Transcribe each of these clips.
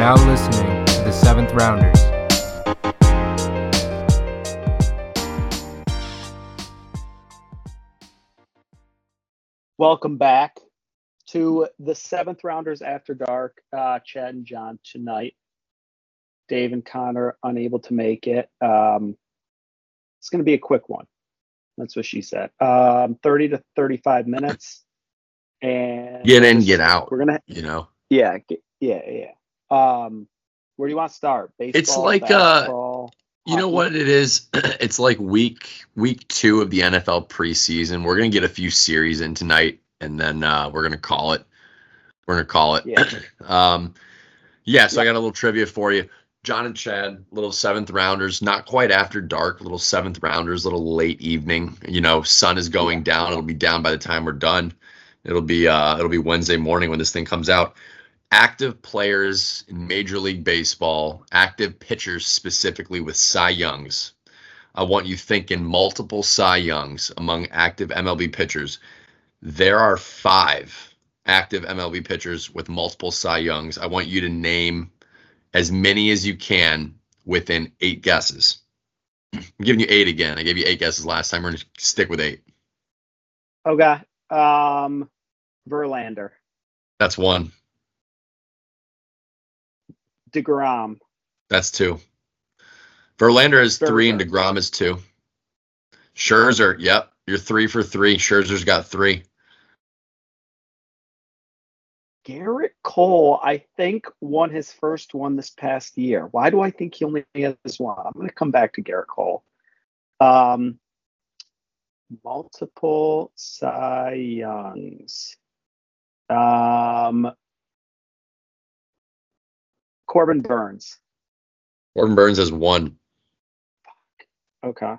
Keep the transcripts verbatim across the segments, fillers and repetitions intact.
now listening to the Seventh Rounders. Welcome back to the Seventh Rounders After Dark. Uh, Chad and John tonight. Dave and Connor unable to make it. Um, it's going to be a quick one. That's what she said. Um, thirty to thirty-five minutes. And get in, get out. We're gonna, you know. Yeah, get, yeah, yeah. Um, where do you want to start? Baseball, it's like basketball, uh, you know what it is. It's like week week two of the N F L preseason. We're gonna get a few series in tonight, and then uh, we're gonna call it. We're gonna call it. Yeah. um, yeah. So yeah. I got a little trivia for you. John and Chad, little seventh rounders, not quite after dark, little seventh rounders, little late evening. You know, sun is going yeah. down. It'll be down by the time we're done. It'll be uh, it'll be Wednesday morning when this thing comes out. Active players in Major League Baseball, active pitchers specifically with Cy Youngs. I want you thinking multiple Cy Youngs among active M L B pitchers. There are five active M L B pitchers with multiple Cy Youngs. I want you to name as many as you can within eight guesses. I'm giving you eight again. I gave you eight guesses last time. We're going to stick with eight. Okay. Um, Verlander. That's one. DeGrom. That's two. Verlander is Scherzer. Three and DeGrom is two. Scherzer, yep. You're three for three. Scherzer's got three. Garrett Cole, I think, won his first one this past year. Why do I think he only has one? I'm going to come back to Garrett Cole. Um, multiple Cy Youngs. Um, Corbin Burns. Corbin Burns has one. Okay.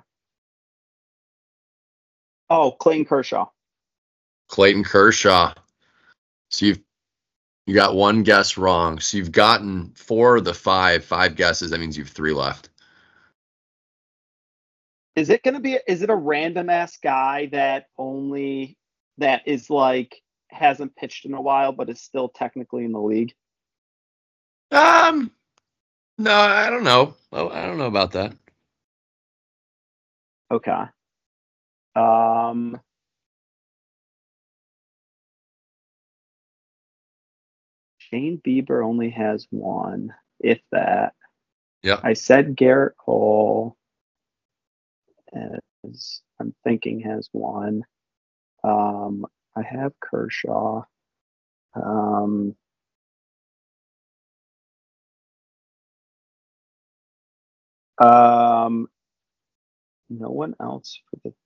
Oh, Clayton Kershaw. Clayton Kershaw. So you've you got one guess wrong. So you've gotten four of the five, five guesses. That means you have three left. Is it going to be, is it a random ass guy that only, that is like, hasn't pitched in a while, but is still technically in the league? Um, no, I don't know. I don't know about that. Okay. Um, Shane Bieber only has one, if that. Yeah. I said Garrett Cole, as I'm thinking, has one. Um, I have Kershaw. Um, um, no one else for the.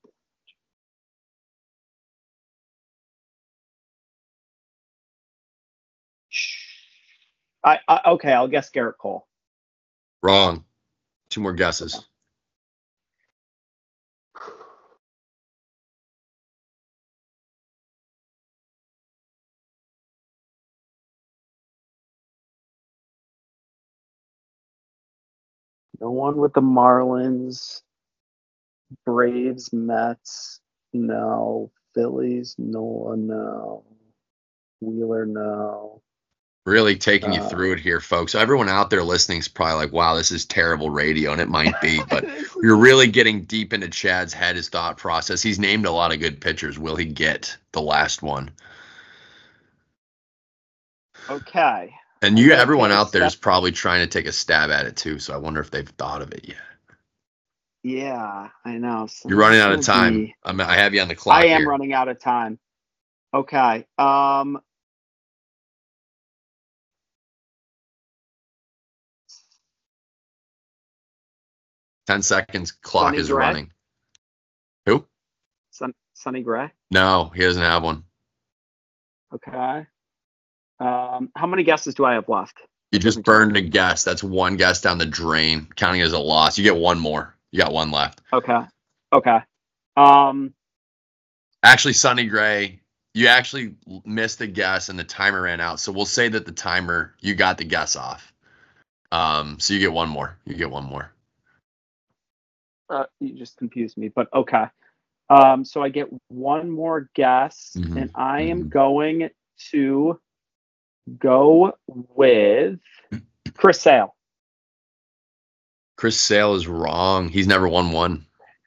I, I okay. I'll guess Garrett Cole. Wrong. Two more guesses. No one with the Marlins, Braves, Mets, no. Phillies, no, no. Wheeler, no. Really taking you uh, through it here, folks. Everyone out there listening is probably like, wow, this is terrible radio, and it might be, but you're really getting deep into Chad's head, his thought process. He's named a lot of good pitchers. Will he get the last one? Okay. And you, okay, everyone out there is probably trying to take a stab at it too, so I wonder if they've thought of it yet. Yeah, I know. So you're running out of time. Be... I'm, I have you on the clock I am here. running out of time. Okay. Um, Ten seconds. Clock Sonny is Gray? running. Who? Son, Sonny Gray? No, he doesn't have one. Okay. Um, how many guesses do I have left? You just burned a guess. That's one guess down the drain, counting as a loss. You get one more. You got one left. Okay. Okay. Um, actually, Sonny Gray, you actually missed the guess and the timer ran out. So we'll say that the timer, you got the guess off. Um, so you get one more. You get one more. Uh, you just confused me, but okay. Um, so I get one more guess, mm-hmm. and I am mm-hmm. going to go with Chris Sale. Chris Sale is wrong. He's never won one.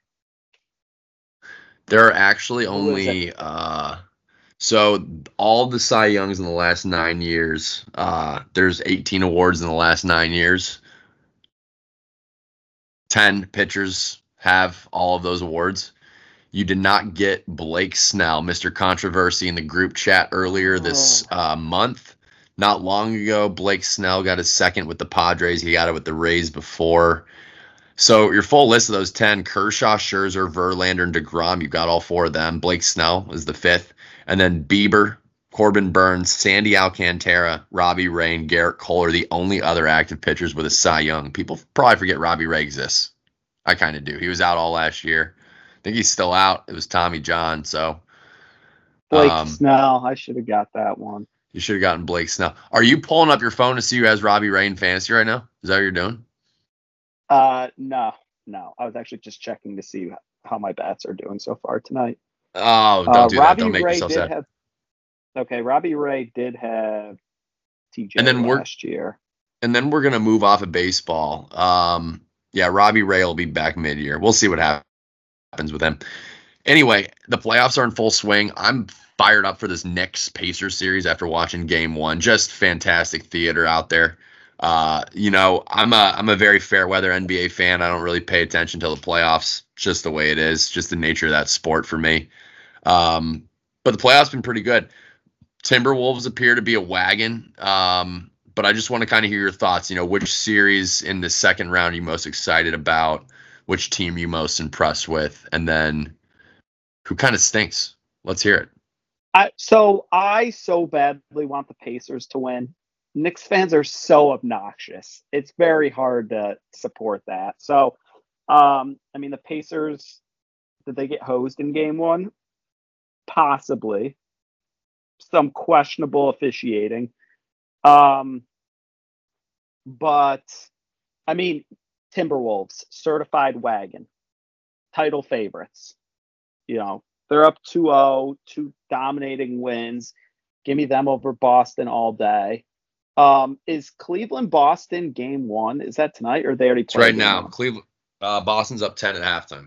There are actually Who is only uh, so all the Cy Youngs in the last nine years. Uh, there's eighteen awards in the last nine years. ten pitchers have all of those awards. You did not get Blake Snell, Mister Controversy, in the group chat earlier this uh, month. Not long ago, Blake Snell got his second with the Padres. He got it with the Rays before. So your full list of those ten, Kershaw, Scherzer, Verlander, and DeGrom, you got all four of them. Blake Snell is the fifth. And then Bieber, Corbin Burns, Sandy Alcantara, Robbie Ray, and Garrett Cole are the only other active pitchers with a Cy Young. People probably forget Robbie Ray exists. I kind of do. He was out all last year. I think he's still out. It was Tommy John. So Blake um, Snell, I should have got that one. You should have gotten Blake Snell. Are you pulling up your phone to see who has Robbie Ray in fantasy right now? Is that what you're doing? Uh, no, no. I was actually just checking to see how my bats are doing so far tonight. Oh, don't uh, do Robbie that. Don't make Ray yourself did sad. have. Okay, Robbie Ray did have T J And then we're- last year. And then we're going to move off of baseball. Um, yeah, Robbie Ray will be back mid-year. We'll see what happens with him. Anyway, the playoffs are in full swing. I'm fired up for this Knicks Pacers series after watching game one. Just fantastic theater out there. Uh, you know, I'm a I'm a very fair weather N B A fan. I don't really pay attention till the playoffs. It's just the way it is. Just the nature of that sport for me. Um, but the playoffs been pretty good. Timberwolves appear to be a wagon. Um, but I just want to kind of hear your thoughts. You know, which series in the second round are you most excited about? Which team you most impressed with? And then who kind of stinks? Let's hear it. I, so I so badly want the Pacers to win. Knicks fans are so obnoxious. It's very hard to support that. So, um, I mean, the Pacers, did they get hosed in game one? Possibly. Some questionable officiating. Um, but, I mean, Timberwolves, certified wagon, title favorites. You know, they're up two oh, two dominating wins. Give me them over Boston all day. Um, is Cleveland Boston game one? Is that tonight or they already It's played? right now. Cleveland, uh, Boston's up ten at halftime.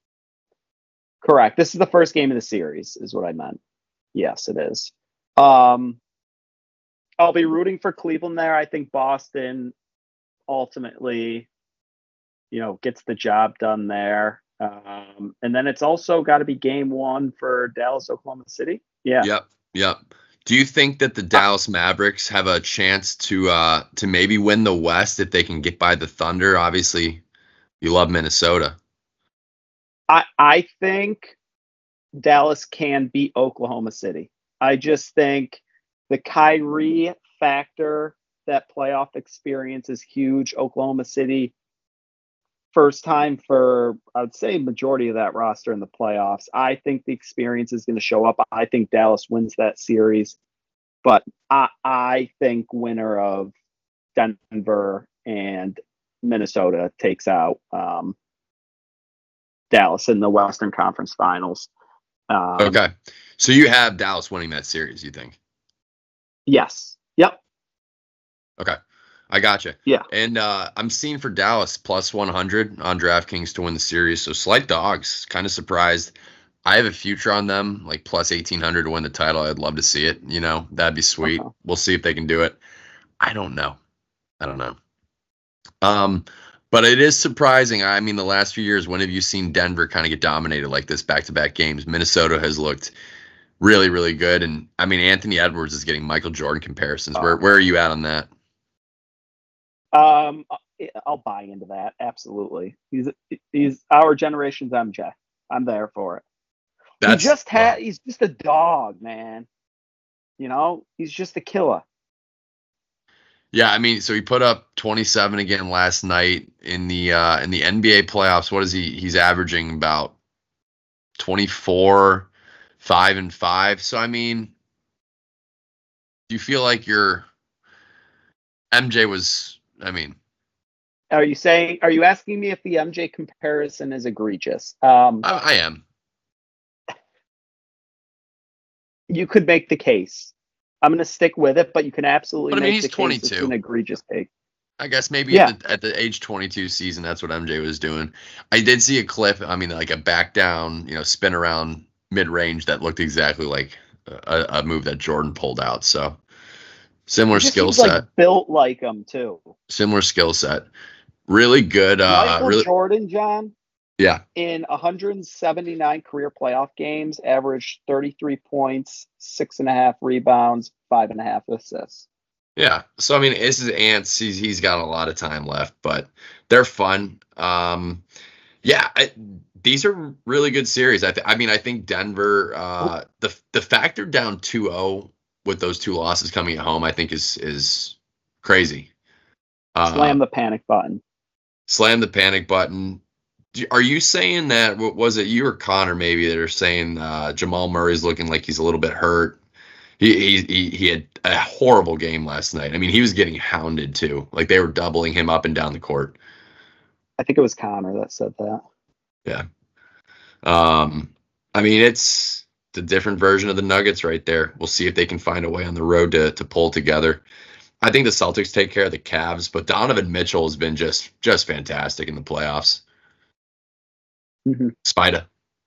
Correct. This is the first game of the series, is what I meant. Yes, it is. Um, I'll be rooting for Cleveland there. I think Boston ultimately, you know, gets the job done there. Um, and then it's also got to be game one for Dallas, Oklahoma City. Yeah. Yep. Yep. Do you think that the Dallas Mavericks have a chance to uh, to maybe win the West if they can get by the Thunder? Obviously, you love Minnesota. I I think Dallas can beat Oklahoma City. I just think the Kyrie factor, that playoff experience is huge. Oklahoma City, first time for, I would say, majority of that roster in the playoffs. I think the experience is going to show up. I think Dallas wins that series. But I, I think winner of Denver and Minnesota takes out um, Dallas in the Western Conference Finals. Um, Okay. So you have Dallas winning that series, you think? Yes. Yep. Okay. I gotcha. Yeah. And uh, I'm seeing for Dallas plus one hundred on DraftKings to win the series. So slight dogs. Kind of surprised. I have a future on them, like plus eighteen hundred to win the title. I'd love to see it. You know, that'd be sweet. Uh-huh. We'll see if they can do it. I don't know. I don't know. Um, but it is surprising. I mean, the last few years, when have you seen Denver kind of get dominated like this back-to-back games? Minnesota has looked really, really good. And I mean, Anthony Edwards is getting Michael Jordan comparisons. Where where are you at on that? Um, I'll buy into that. Absolutely. He's he's our generation's M J. I'm there for it. That's he just had. well, He's just a dog, man. You know, he's just a killer. yeah, I mean, so he put up twenty-seven again last night in the uh, in the N B A playoffs. What is he? He's averaging about twenty-four, five and five. So I mean, do you feel like your M J was? I mean, Are you saying? Are you asking me if the M J comparison is egregious? Um, I, I am. you could make the case. I'm going to stick with it, but you can absolutely But I mean, make he's the case it's twenty-two. an egregious take. I guess maybe Yeah. at the at the age twenty-two season, that's what M J was doing. I did see a clip. I mean, like a back down, you know, spin around mid range that looked exactly like a, a move that Jordan pulled out. So He similar just skill seems like set, built like him too. similar skill set. Really good. Uh, Michael really, Jordan, John, yeah, in one hundred seventy-nine career playoff games, averaged thirty-three points, six and a half rebounds, five and a half assists. yeah. So I mean, this is Ants. He's he's got a lot of time left, but they're fun. Um, yeah, I, these are really good series. I th- I mean, I think Denver, uh, the the factor down two oh with those two losses coming at home, I think is is crazy. Uh, Slam the panic button. Slam the panic button. Do- Are you saying that? What was it? You or Connor maybe that are saying uh, Jamal Murray's looking like he's a little bit hurt. He, he he he had a horrible game last night. I mean, he was getting hounded too. Like they were doubling him up and down the court. I think it was Connor that said that. Yeah. Um, I mean, it's the different version of the Nuggets right there. We'll see if they can find a way on the road to to pull together. I think the Celtics take care of the Cavs, but Donovan Mitchell has been just just fantastic in the playoffs. Mm-hmm. Spida.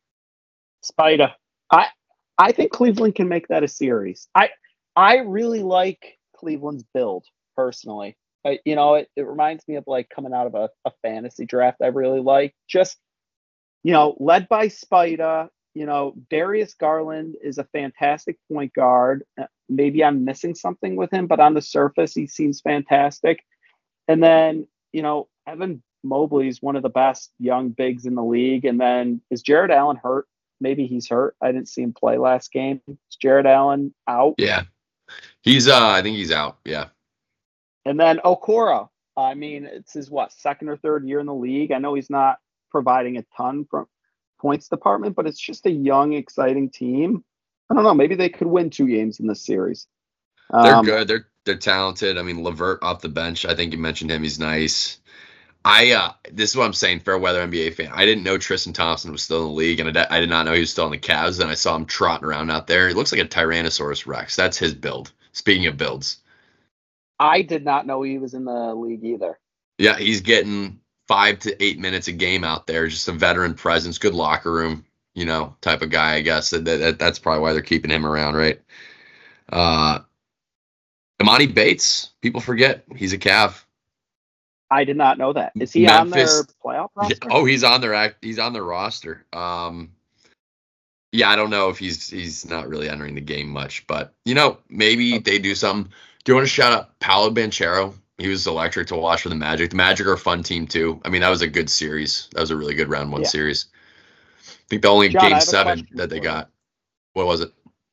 Spida. I I think Cleveland can make that a series. I I really like Cleveland's build personally. I, you know, it, it reminds me of like coming out of a, a fantasy draft I really like. Just, you know, led by Spida. You know, Darius Garland is a fantastic point guard. Maybe I'm missing something with him, but on the surface, he seems fantastic. And then, you know, Evan Mobley is one of the best young bigs in the league. And then is Jared Allen hurt? Maybe he's hurt. I didn't see him play last game. Is Jared Allen out? Yeah. He's uh I think he's out. Yeah. And then Okoro. I mean, it's his what, second or third year in the league. I know he's not providing a ton from points department, but it's just a young, exciting team. I don't know. Maybe they could win two games in this series. They're Um, good. They're they're talented. I mean, Levert off the bench. I think you mentioned him. He's nice. I uh, this is what I'm saying. Fair weather N B A fan. I didn't know Tristan Thompson was still in the league, and I, d- I did not know he was still in the Cavs. And I saw him trotting around out there. He looks like a Tyrannosaurus Rex. That's his build. Speaking of builds, I did not know he was in the league either. yeah, he's getting five to eight minutes a game out there. Just a veteran presence, good locker room, you know, type of guy. I guess that, that that's probably why they're keeping him around, right? Uh, Imani Bates. People forget he's a Cav. I did not know that. Is he Memphis, on their playoff roster? Oh, he's on their act. He's on their roster. Um, yeah, I don't know if he's he's not really entering the game much, but you know, maybe they do something. Do you want to shout out Paolo Banchero? He was electric to watch for the Magic. The Magic are a fun team too. I mean, that was a good series. That was a really good round one Yeah. series. I think the only John, I game have a seven question that they for you. got. What was it?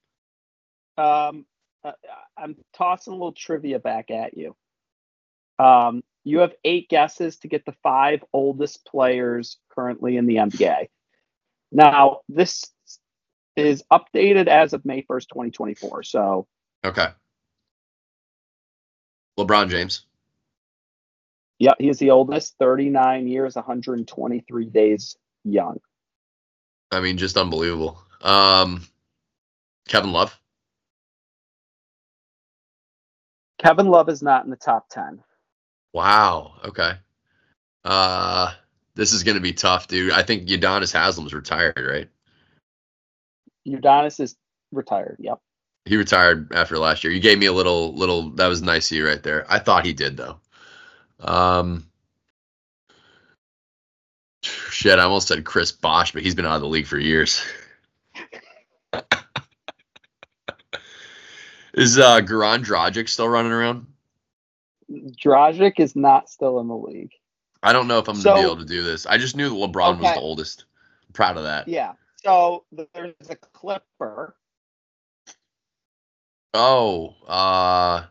Um, uh, I'm tossing a little trivia back at you. Um, you have eight guesses to get the five oldest players currently in the N B A. Now, this is updated as of May first, twenty twenty-four. So, Okay. LeBron James. yeah, he is the oldest, thirty-nine years, one hundred twenty-three days young. I mean, just unbelievable. Um, Kevin Love. Kevin Love is not in the top ten. Wow. Okay. Uh, this is going to be tough, dude. I think Udonis Haslam's retired, right? Udonis is retired. Yep. He retired after last year. You gave me a little, little. That was nice of you right there. I thought he did though. Um, shit, I almost said Chris Bosh, but he's been out of the league for years. Is uh, Goran Dragic still running around? Dragic is not still in the league. I don't know if I'm So- gonna be able to do this. I just knew that LeBron was Okay. the oldest. I'm proud of that. Yeah. So there's a Clipper. Oh, uh,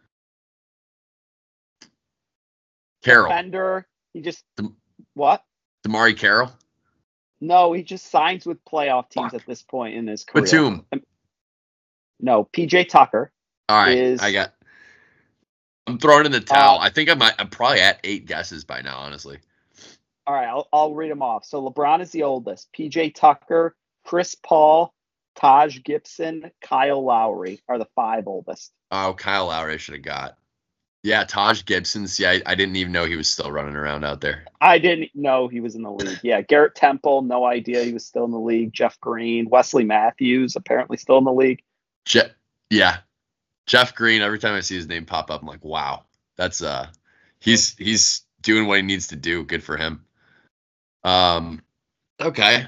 Carroll, Defender. He just Dem- what? Damari Carroll, No, he just signs with playoff teams Fuck. at this point in his career. Batum. No, P J Tucker. All right, Is- I got. I'm throwing in the towel. Uh, I think I might. I'm probably at eight guesses by now, honestly. All right, I'll, I'll read them off. So LeBron is the oldest. P J Tucker, Chris Paul, Taj Gibson, Kyle Lowry are the five oldest. Oh, Kyle Lowry I should have got. Yeah, Taj Gibson. See, I, I didn't even know he was still running around out there. I didn't know he was in the league. Yeah, Garrett Temple, no idea he was still in the league. Jeff Green, Wesley Matthews, apparently still in the league. Je- yeah, Jeff Green. Every time I see his name pop up, I'm like, wow, that's uh, he's he's doing what he needs to do. Good for him. Um, okay.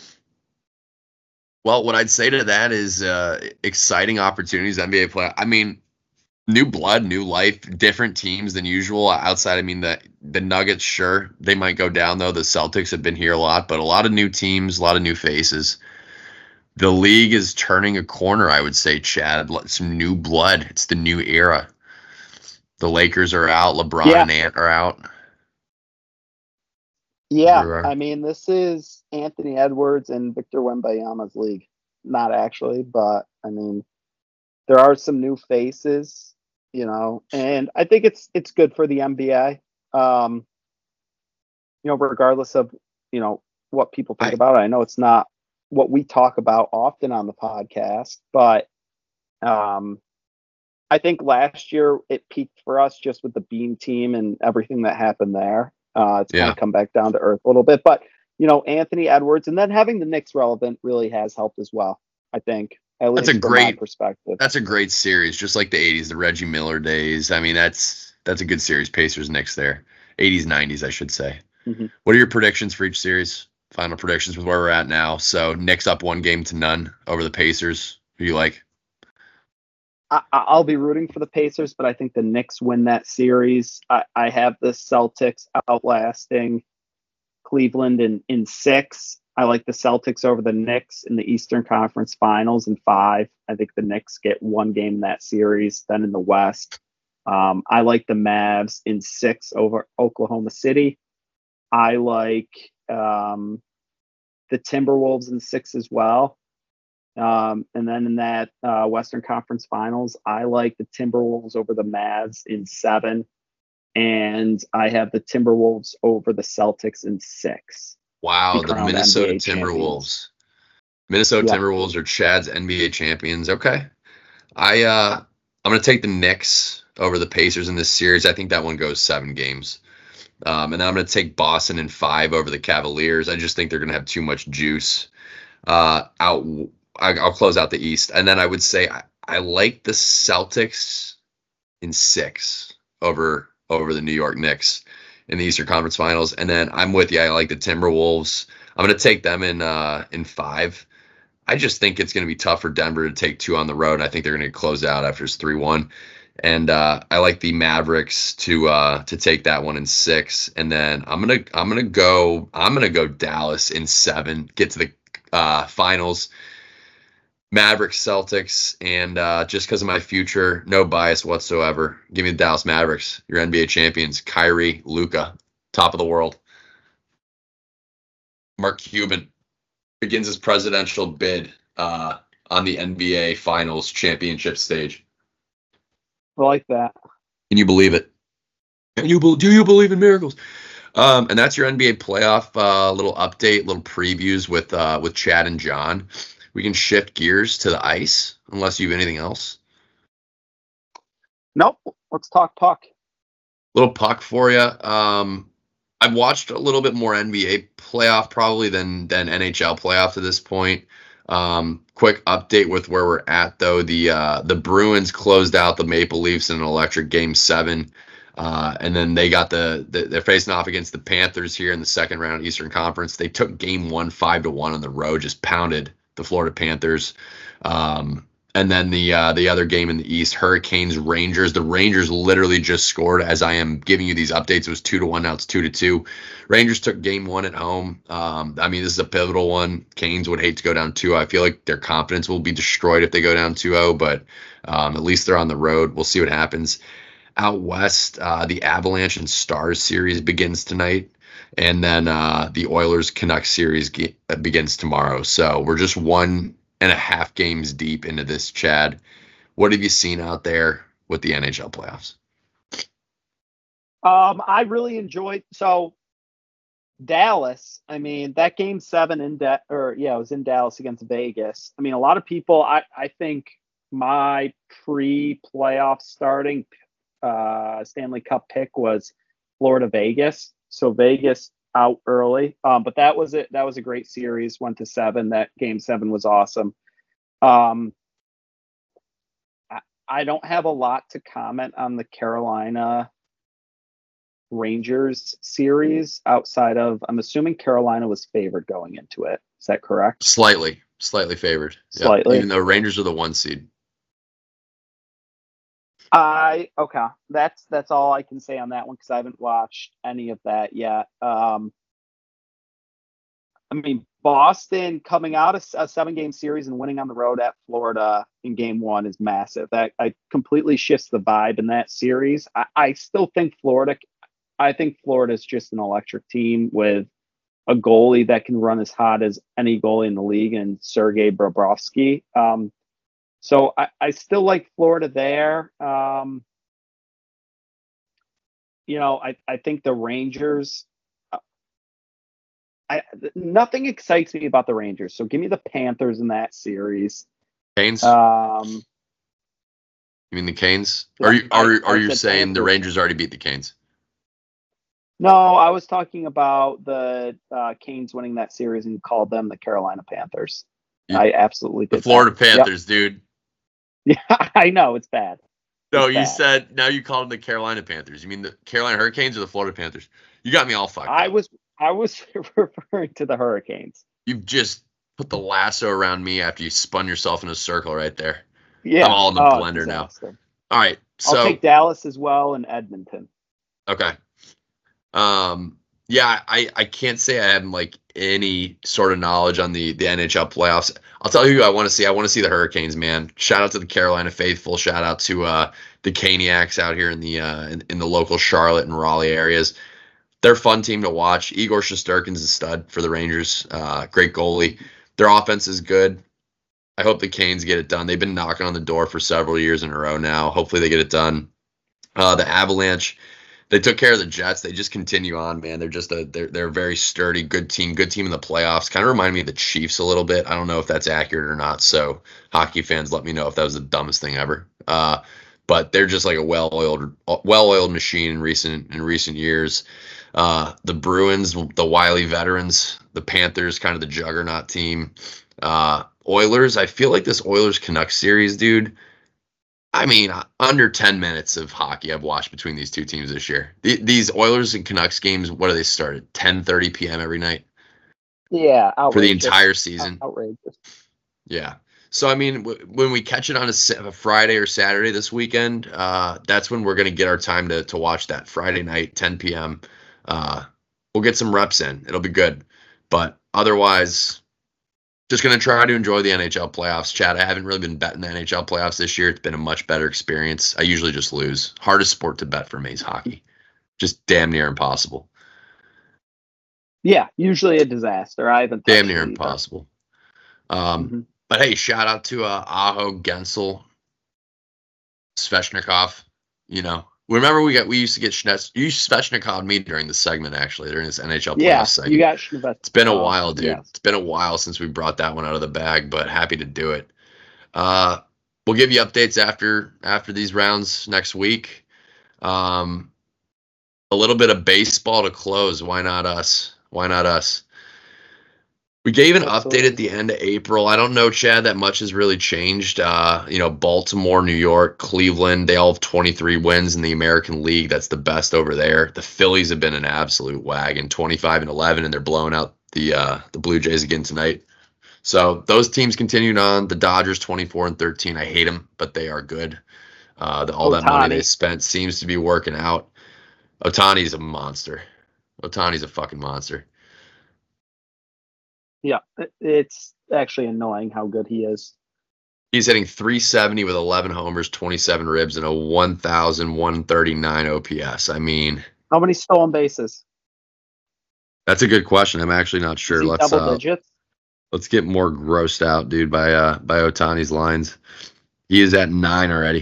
Well, what I'd say to that is uh, exciting opportunities, N B A play. I mean, new blood, new life, different teams than usual. Outside, I mean, the the Nuggets, sure, they might go down though. The Celtics have been here a lot, but a lot of new teams, a lot of new faces. The league is turning a corner, I would say, Chad. Some new blood. It's the new era. The Lakers are out. LeBron Yeah. and Ant are out. Yeah, We're- I mean, this is Anthony Edwards and Victor Wembanyama's league. Not actually, but I mean, there are some new faces, you know, and I think it's it's good for the N B A. Um, you know, regardless of, you know, what people think I- about it. I know it's not what we talk about often on the podcast, but um, I think last year it peaked for us just with the Beam team and everything that happened there. Uh, it's kind Yeah. of come back down to earth a little bit, but you know, Anthony Edwards, and then having the Knicks relevant really has helped as well. I think, at That's least a from great- my perspective. That's a great series, just like the eighties, the Reggie Miller days. I mean, that's that's a good series. Pacers, Knicks there. eighties, nineties, I should say. Mhm. What are your predictions for each series? Final predictions with where we're at now. So Knicks up one game to none over the Pacers. Who you like? I, I'll be rooting for the Pacers, but I think the Knicks win that series. I, I have the Celtics outlasting Cleveland in, in six. I like the Celtics over the Knicks in the Eastern Conference Finals in five. I think the Knicks get one game in that series. Then in the West, um, I like the Mavs in six over Oklahoma City. I like um, the Timberwolves in six as well. Um, and then in that uh, Western Conference Finals, I like the Timberwolves over the Mavs in seven. And I have the Timberwolves over the Celtics in six. Wow, Be the crowned Minnesota N B A champions. Timberwolves. Minnesota Yeah. Timberwolves are Chad's N B A champions. Okay. I uh I'm gonna take the Knicks over the Pacers in this series. I think that one goes seven games. Um, and then I'm gonna take Boston in five over the Cavaliers. I just think they're gonna have too much juice. Uh, out I, I'll close out the East. And then I would say I, I like the Celtics in six over over the New York Knicks in the Eastern Conference Finals. And then I'm with you. I like the Timberwolves. I'm going to take them in uh, in five. I just think it's going to be tough for Denver to take two on the road. I think they're going to close out after it's three one. And uh, I like the Mavericks to uh, to take that one in six. And then I'm gonna I'm gonna go I'm gonna go Dallas in seven. Get to the uh, finals. Mavericks, Celtics, and uh, just because of my future, no bias whatsoever. Give me the Dallas Mavericks, your N B A champions. Kyrie, Luka, top of the world. Mark Cuban begins his presidential bid uh, on the N B A Finals championship stage. I like that. Can you believe it? Can you be- do you believe in miracles? Um, and that's your N B A playoff uh, little update, little previews with uh, with Chad and John. We can shift gears to the ice, unless you have anything else. Nope. Let's talk puck. Little puck for you. Um, I've watched a little bit more N B A playoff probably than than N H L playoff to this point. Um, quick update with where we're at though. The uh, the Bruins closed out the Maple Leafs in an electric game seven. Uh, and then they got the, the they're facing off against the Panthers here in the second round Eastern Conference. They took game one five to one on the road, just pounded the Florida Panthers. Um, and then the uh, the other game in the East, Hurricanes Rangers. The Rangers literally just scored as I am giving you these updates. It was two to one. Now it's two to two. Rangers took game one at home. Um, I mean, this is a pivotal one. Canes would hate to go down two oh. I feel like their confidence will be destroyed if they go down two oh, but um, at least they're on the road. We'll see what happens. Out west, uh, the Avalanche and Stars series begins tonight. And then uh, the Oilers Canucks series ge- begins tomorrow. So we're just one and a half games deep into this, Chad. What have you seen out there with the N H L playoffs? Um, I really enjoyed so Dallas. I mean, that game seven in da- or yeah, it was in Dallas against Vegas. I mean, a lot of people. I I think my pre-playoff starting uh, Stanley Cup pick was Florida Vegas. So Vegas out early, um, but that was it. That was a great series. Went to seven. That game seven was awesome. Um, I, I don't have a lot to comment on the Carolina Rangers series outside of, I'm assuming Carolina was favored going into it. Is that correct? Slightly, slightly favored. Slightly. Yep. Even though Rangers are the one seed. I okay. That's that's all I can say on that one because I haven't watched any of that yet. Um, I mean, Boston coming out of a seven-game series and winning on the road at Florida in Game One is massive. That I completely shifts the vibe in that series. I, I still think Florida. I think Florida is just an electric team with a goalie that can run as hot as any goalie in the league, and Sergei Bobrovsky. Um, So I, I still like Florida there. Um, you know, I, I think the Rangers, I nothing excites me about the Rangers. So give me the Panthers in that series. Canes? Um, you mean the Canes? Are you are, I- are I you said saying the Panthers. Rangers already beat the Canes? no, I was talking about the uh, Canes winning that series and called them the Carolina Panthers. You- I absolutely did The Florida that. Yep. Panthers, dude. Yeah, I know it's bad. No, It's you bad. said now you called them the Carolina Panthers. You mean the Carolina Hurricanes or the Florida Panthers? You got me all fucked I up. was I was referring to the Hurricanes. You've just put the lasso around me after you spun yourself in a circle right there. Yeah, I'm all in the Oh, blender now. disaster. All right, I'll so take Dallas as well and Edmonton. okay. Um, yeah, I, I can't say I have like any sort of knowledge on the, the N H L playoffs. I'll tell you who I want to see. I want to see the Hurricanes, man. Shout out to the Carolina faithful. Shout out to uh, the Caniacs out here in the uh, in, in the local Charlotte and Raleigh areas. They're a fun team to watch. Igor Shesterkin's a stud for the Rangers. Uh, great goalie. Their offense is good. I hope the Canes get it done. They've been knocking on the door for several years in a row now. Hopefully they get it done. Uh, the Avalanche, they took care of the Jets. They just continue on, man. They're just a they're they're a very sturdy, good team, good team in the playoffs. Kind of remind me of the Chiefs a little bit. I don't know if that's accurate or not. So hockey fans, let me know if that was the dumbest thing ever. Uh, but they're just like a well-oiled, well-oiled machine in recent in recent years. Uh, the Bruins, the wily veterans, the Panthers, kind of the juggernaut team. Uh, Oilers, I feel like this Oilers Canucks series, dude. I mean, under ten minutes of hockey I've watched between these two teams this year. The, these Oilers and Canucks games, what do they start at ten thirty p.m. every night Yeah, outrageous. for the entire season? Outrageous. Yeah. So, I mean, w- when we catch it on a, sa- a Friday or Saturday this weekend, uh, that's when we're going to get our time to to watch that Friday night, ten p.m. Uh, we'll get some reps in. It'll be good. But otherwise, just going to try to enjoy the N H L playoffs. Chad, I haven't really been betting the N H L playoffs this year. It's been a much better experience. I usually just lose. Hardest sport to bet for me is hockey. Just damn near impossible. Yeah, usually a disaster. I haven't Damn touched near it either. impossible. Um, Mhm. But hey, shout out to uh, Aho, Gensel, Svechnikov. You know, remember we got we used to get Schnes- you Svechnikov me during the segment actually during this N H L playoff Yeah, segment. you got Schneebeth. It's been a Oh, while, dude. yes. It's been a while since we brought that one out of the bag, but happy to do it. Uh, we'll give you updates after after these rounds next week. Um, a little bit of baseball to close. Why not us? Why not us? We gave an Absolutely. update at the end of April. I don't know, Chad, that much has really changed. Uh, you know, Baltimore, New York, Cleveland, they all have twenty-three wins in the American League. That's the best over there. The Phillies have been an absolute wagon, twenty-five and eleven, and they're blowing out the uh, the Blue Jays again tonight. So those teams continued on. The Dodgers, twenty-four and thirteen. I hate them, but they are good. Uh, the, all that money they Ohtani. spent seems to be working out. Otani's a monster. Otani's a fucking monster. Yeah, it- it's actually annoying how good he is. He's hitting three seventy with eleven homers, twenty-seven ribs, and a one thousand one hundred thirty-nine O P S. I mean, How many stolen bases? that's a good question. I'm actually not sure. Is he Let's double uh, digits? let's get more grossed out, dude, by uh by Otani's lines. He is at nine already.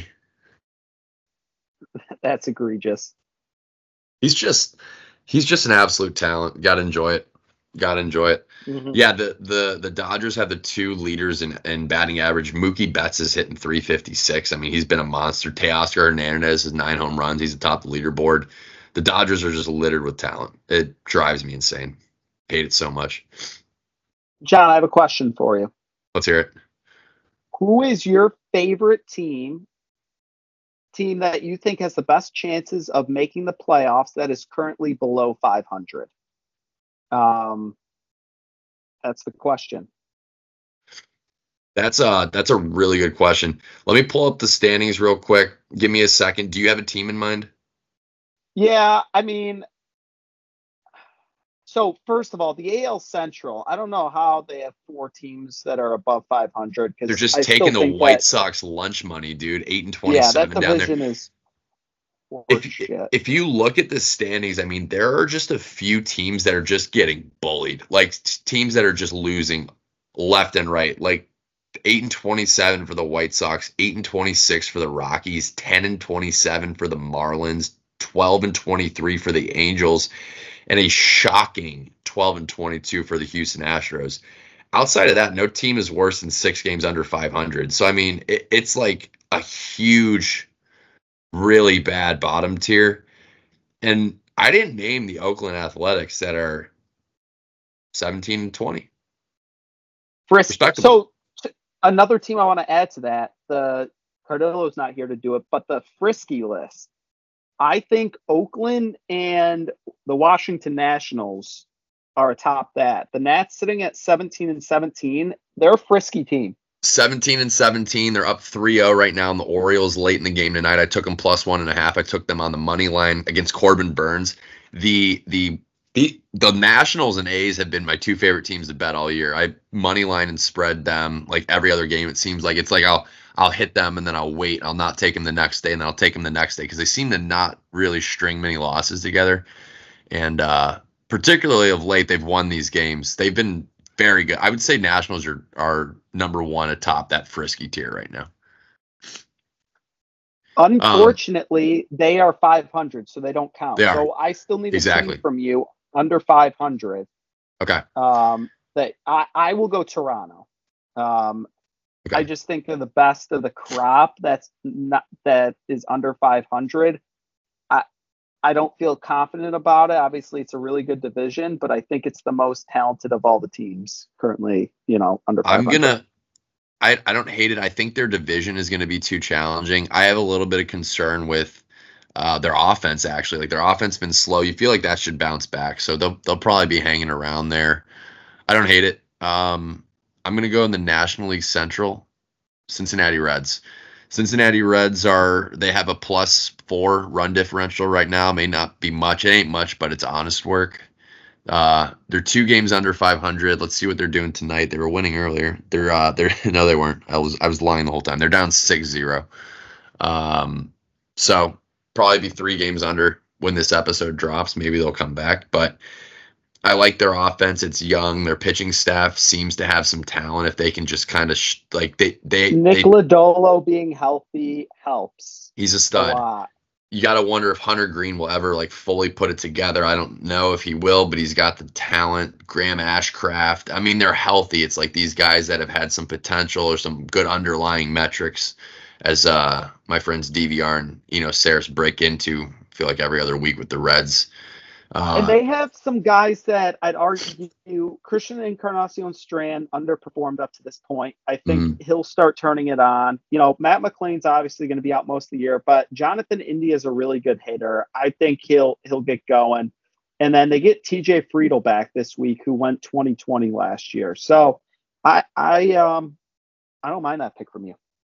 That's egregious. He's just he's just an absolute talent. Got to enjoy it. Gotta enjoy it. Mhm. Yeah, the the the Dodgers have the two leaders in, in batting average. Mookie Betts is hitting three fifty-six. I mean, he's been a monster. Teoscar Hernandez has nine home runs. He's atop the leaderboard. The Dodgers are just littered with talent. It drives me insane. Hate it so much. John, I have a question for you. Let's hear it. Who is your favorite team, team that you think has the best chances of making the playoffs that is currently below five hundred? Um, that's the question. That's a that's a really good question. Let me pull up the standings real quick. Give me a second. Do you have a team in mind? Yeah, I mean, so first of all, the A L Central, I don't know how they have four teams that are above five hundred because They're just I taking still the think White that, Sox lunch money, dude. Eight and yeah, that twenty-seven down there. division is If horseshit. if you look at the standings, I mean, there are just a few teams that are just getting bullied, like t- teams that are just losing left and right. Like eight and twenty-seven for the White Sox, eight and twenty-six for the Rockies, ten and twenty-seven for the Marlins, twelve and twenty-three for the Angels, and a shocking twelve and twenty-two for the Houston Astros. Outside of that, no team is worse than six games under five hundred. So I mean, it, it's like a huge, really bad bottom tier. And I didn't name the Oakland Athletics that are seventeen and twenty. Frisk. Respectable. So t- another team I want to add to that, the Cardillo's not here to do it, but the Frisky list. I think Oakland and the Washington Nationals are atop that. The Nats sitting at seventeen and seventeen. They're a frisky team. seventeen and seventeen. They're up three oh right now in the Orioles late in the game tonight. I took them plus one and a half. I took them on the money line against Corbin Burns. The the the, the Nationals and A's have been my two favorite teams to bet all year. I money line and spread them like every other game. It seems like it's like I'll I'll hit them and then I'll wait. I'll not take them the next day and then I'll take them the next day because they seem to not really string many losses together. And uh, particularly of late, they've won these games. They've been very good. I would say Nationals are are number one atop that frisky tier right now. Unfortunately, um, they are five hundred, so they don't count. They are. So I still need a exactly. team from you under five hundred. Okay. Um, that I, I will go Toronto. Um, okay. I just think they're the best of the crop. That's not that is under five hundred. I I don't feel confident about it. Obviously, it's a really good division, but I think it's the most talented of all the teams currently. You know, under five hundred. I'm gonna. I, I don't hate it. I think their division is going to be too challenging. I have a little bit of concern with uh, their offense, actually. Like, their offense has been slow. You feel like that should bounce back. So they'll they'll probably be hanging around there. I don't hate it. Um, I'm going to go in the National League Central, Cincinnati Reds. Cincinnati Reds are, they have a plus four run differential right now. May not be much. It ain't much, but it's honest work. Uh, they're two games under five hundred. Let's see what they're doing tonight. They were winning earlier. They're uh, they're no, they weren't. I was I was lying the whole time. They're down six zero. Um, so probably be three games under when this episode drops. Maybe they'll come back, but I like their offense. It's young. Their pitching staff seems to have some talent. If they can just kind of sh- like they they Nick they, Lodolo being healthy helps. He's a stud. A lot. You got to wonder if Hunter Green will ever like fully put it together. I don't know if he will, but he's got the talent. Graham Ashcraft. I mean, they're healthy. It's like these guys that have had some potential or some good underlying metrics, as uh, my friends D V R and you know Saris break into. I feel like every other week with the Reds. Uh, and they have some guys that I'd argue Christian Encarnacion Strand underperformed up to this point. I think mm-hmm. he'll start turning it on. You know, Matt McLean's obviously going to be out most of the year, but Jonathan India is a really good hitter. I think he'll he'll get going. And then they get T J Friedel back this week, who went twenty twenty last year. So I I um I don't mind that pick from you.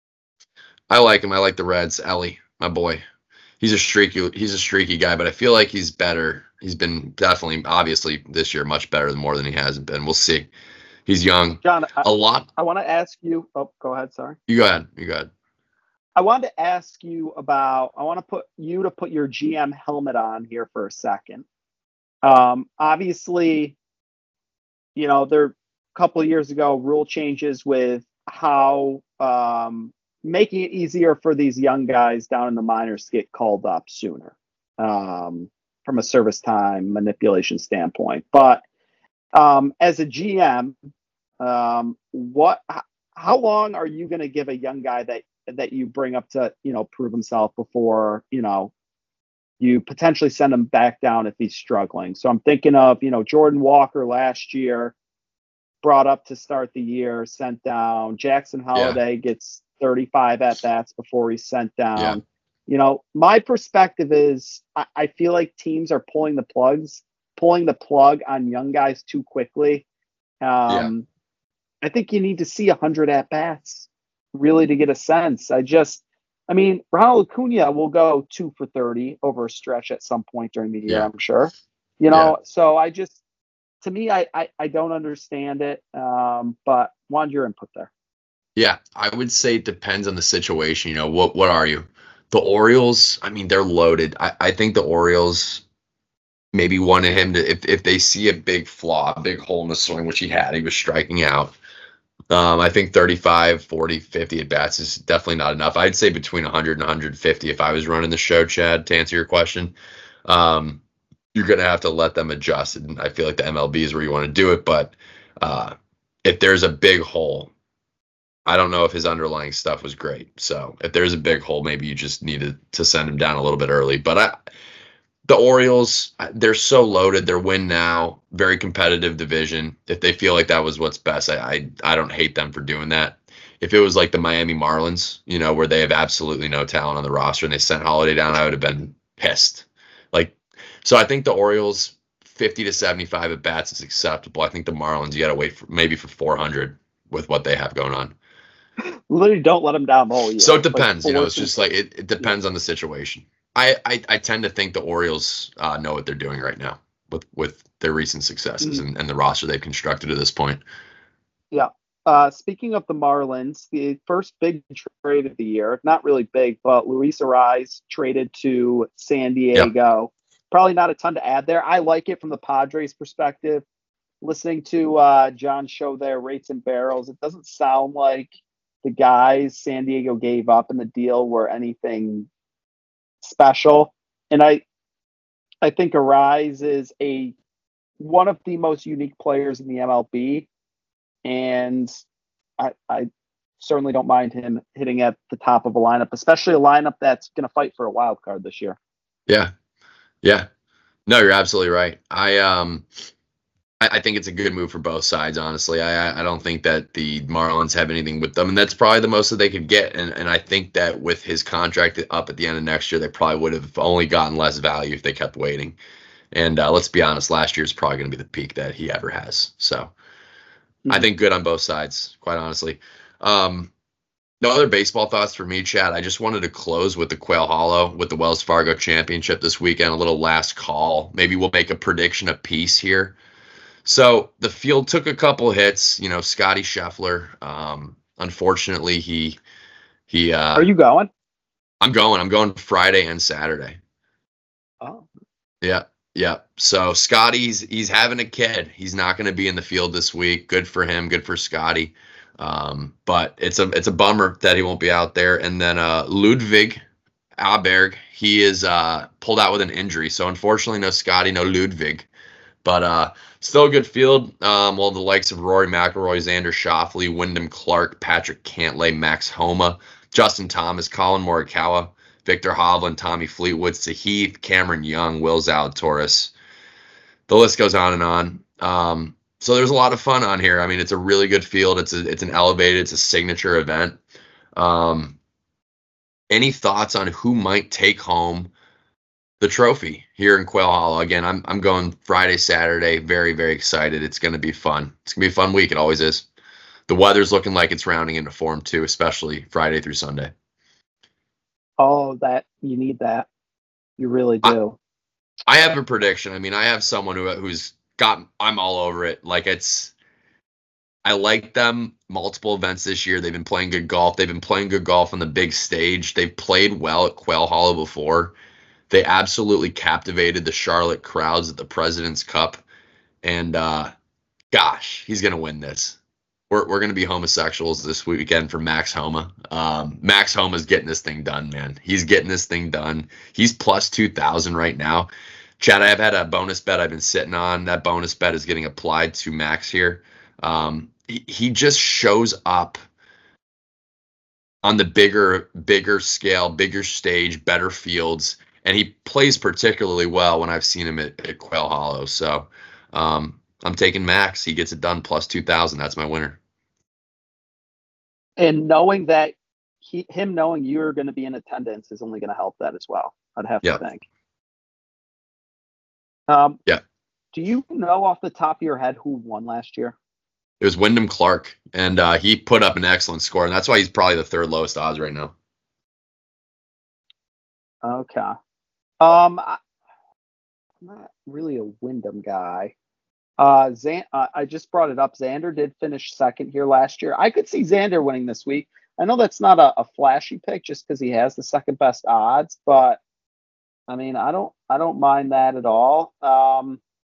I like him. I like the Reds. Ellie, my boy. He's a streaky he's a streaky guy, but I feel like he's better. He's been definitely, obviously, this year much better than more than he hasn't been. We'll see. He's young. John, I, a lot. I want to ask you. Oh, go ahead. Sorry. You go ahead. You go ahead. I wanted to ask you about. I want to put you to put your G M helmet on here for a second. Um, obviously, you know, there a couple of years ago rule changes with how um, making it easier for these young guys down in the minors to get called up sooner. Um, from a service time manipulation standpoint. But Um, as a G M, um, what? h- How long are you going to give a young guy that that you bring up to you know prove himself before you know you potentially send him back down if he's struggling? So I'm thinking of you know Jordan Walker last year, brought up to start the year, sent down. Jackson Yeah. Holiday gets thirty-five at bats before he's sent Yeah. down. You know, my perspective is I, I feel like teams are pulling the plugs, pulling the plug on young guys too quickly. Yeah. Um, I think you need to see one hundred at bats really to get a sense. I just, I mean, Ronald Acuna will go two for thirty over a stretch at some point during the year, Yeah. I'm sure. You Yeah. know, so I just, to me, I, I, I don't understand it. Um, but want your input there. Yeah, I would say it depends on the situation. You know, what what are you? The Orioles, I mean, they're loaded. I, I think the Orioles maybe wanted him to, if if they see a big flaw, a big hole in the swing, which he had, he was striking out. Um, I think thirty-five, forty, fifty at bats is definitely not enough. I'd say between one hundred and one hundred fifty if I was running the show, Chad, to answer your question. Um, you're going to have to let them adjust. And I feel like the M L B is where you want to do it. But uh, if there's a big hole, I don't know if his underlying stuff was great. So if there's a big hole, maybe you just needed to send him down a little bit early. But I, the Orioles, they're so loaded. They're win now, very competitive division. If they feel like that was what's best, I, I I don't hate them for doing that. If it was like the Miami Marlins, you know, where they have absolutely no talent on the roster and they sent Holiday down, I would have been pissed. Like, so I think the Orioles fifty to seventy-five at bats is acceptable. I think the Marlins, you got to wait for maybe for four hundred with what they have going on. Literally, don't let them down the whole year. So it depends, like you know. It's just like it, it depends yeah. on the situation. I, I I tend to think the Orioles uh, know what they're doing right now with with their recent successes mm-hmm. and, and the roster they've constructed to this point. Yeah. Uh, speaking of the Marlins, the first big trade of the year, not really big, but Luis Arraez traded to San Diego. Yep. Probably not a ton to add there. I like it from the Padres' perspective. Listening to uh, John's show there, Rates and Barrels, it doesn't sound like the guys San Diego gave up in the deal were anything special. And I I think Arraez is a one of the most unique players in the M L B. And I, I certainly don't mind him hitting at the top of a lineup, especially a lineup that's going to fight for a wild card this year. Yeah. Yeah. No, you're absolutely right. I um I, I think it's a good move for both sides, honestly. I I don't think that the Marlins have anything with them, and that's probably the most that they could get. And and I think that with his contract up at the end of next year, they probably would have only gotten less value if they kept waiting. And uh, let's be honest, last year is probably going to be the peak that he ever has. So mm-hmm. I think good on both sides, quite honestly. Um, no other baseball thoughts for me, Chad. I just wanted to close with the Quail Hollow, with the Wells Fargo Championship this weekend, a little last call. Maybe we'll make a prediction apiece here. So the field took a couple hits, you know, Scotty Scheffler. Um, unfortunately, he he. Uh, Are you going? I'm going. I'm going Friday and Saturday. Oh. Yeah, yeah. So Scotty's he's having a kid. He's not going to be in the field this week. Good for him. Good for Scotty. Um, but it's a it's a bummer that he won't be out there. And then uh, Ludwig Aberg, he is uh, pulled out with an injury. So unfortunately, no Scotty, no Ludwig. But uh, still a good field. Um, well, the likes of Rory McIlroy, Xander Schauffele, Wyndham Clark, Patrick Cantlay, Max Homa, Justin Thomas, Colin Morikawa, Victor Hovland, Tommy Fleetwood, Sahith, Cameron Young, Will Zalatoris. The list goes on and on. Um, so there's a lot of fun on here. I mean, it's a really good field. It's a, it's an elevated, it's a signature event. Um, any thoughts on who might take home the trophy here in Quail Hollow? Again, I'm I'm going Friday, Saturday. Very, very excited. It's going to be fun. It's going to be a fun week. It always is. The weather's looking like it's rounding into form too, especially Friday through Sunday. Oh, that you need that. You really do. I, I have a prediction. I mean, I have someone who who's got. I'm all over it. Like it's. I like them multiple events this year. They've been playing good golf. They've been playing good golf on the big stage. They've played well at Quail Hollow before. They absolutely captivated the Charlotte crowds at the President's Cup. And, uh, gosh, he's going to win this. We're we're going to be homosexuals this weekend for Max Homa. Um, Max Homa's getting this thing done, man. He's getting this thing done. He's plus two thousand right now. Chad, I have had a bonus bet I've been sitting on. That bonus bet is getting applied to Max here. Um, he, he just shows up on the bigger, bigger scale, bigger stage, better fields, and he plays particularly well when I've seen him at, at Quail Hollow. So um, I'm taking Max. He gets it done plus two thousand. That's my winner. And knowing that he, him knowing you're going to be in attendance is only going to help that as well, I'd have Yeah. to think. Um, Yeah. Do you know off the top of your head who won last year? It was Wyndham Clark, and uh, he put up an excellent score, and that's why he's probably the third lowest odds right now. Okay. Um, I, I'm not really a Wyndham guy. Uh, Zan, uh, I just brought it up. Xander did finish second here last year. I could see Xander winning this week. I know that's not a, a flashy pick just because he has the second best odds, but I mean, I don't, I don't mind that at all. Um,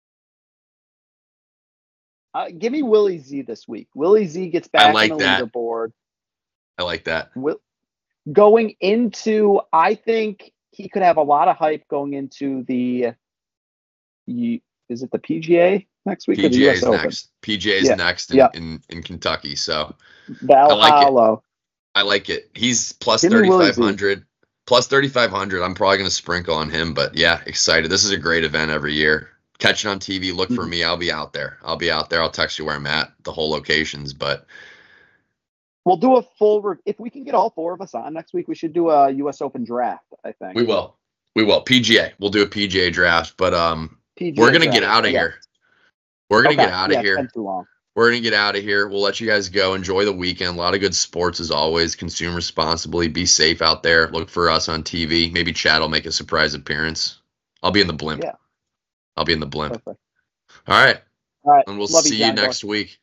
uh, give me Willie Z this week. Willie Z gets back like on the that. leaderboard. I like that. Will, going into, I think he could have a lot of hype going into the, you, is it the P G A next week or the P G U A S is Open? next. P G A is Yeah. next in, Yeah. in, in Kentucky. So Valhalla. I like it. He's plus Give me Willie Z. thirty-five hundred. Plus thirty-five hundred. I'm probably going to sprinkle on him, but yeah, excited. This is a great event every year. Catch it on T V. Look for Mhm. me. I'll be out there. I'll be out there. I'll text you where I'm at, the whole locations, but We'll do a full, re- if we can get all four of us on next week, we should do a U S Open draft, I think. we will. We will. P G A. We'll do a P G A draft, but um, P G A we're going to draft. get out of Yeah. here. We're going to Okay. get out Yeah, of it's here. been too long. We're going to get out of here. We'll let you guys go. Enjoy the weekend. A lot of good sports as always. Consume responsibly. Be safe out there. Look for us on T V. Maybe Chad will make a surprise appearance. I'll be in the blimp. Yeah. I'll be in the blimp. Perfect. All right. All right. And we'll Love see you John. next week.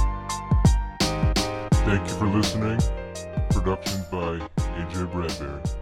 Thank you for listening. Production by A J Bradbury.